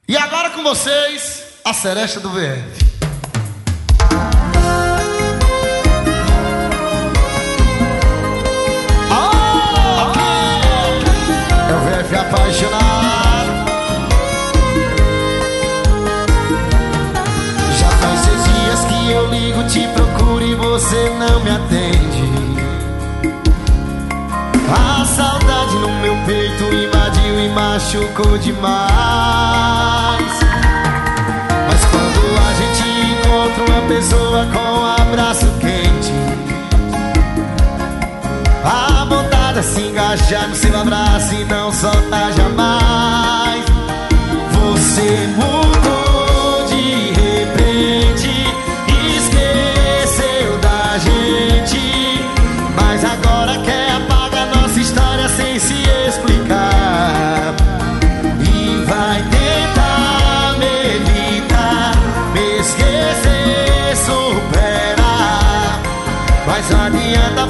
E agora com vocês, a Seresta do VF. É o VF apaixonado. Já faz 6 dias que eu ligo, te procuro e você não me atende. A saudade no meu peito invadiu e machucou demais. Mas quando a gente encontra uma pessoa com um abraço quente, a vontade é se engajar no seu abraço e não soltar jamais. Você mudou de repente, esqueceu da gente, mas agora quer apagar nossa história sem se explicar. E vai tentar me evitar, me esquecer, superar, mas não adianta.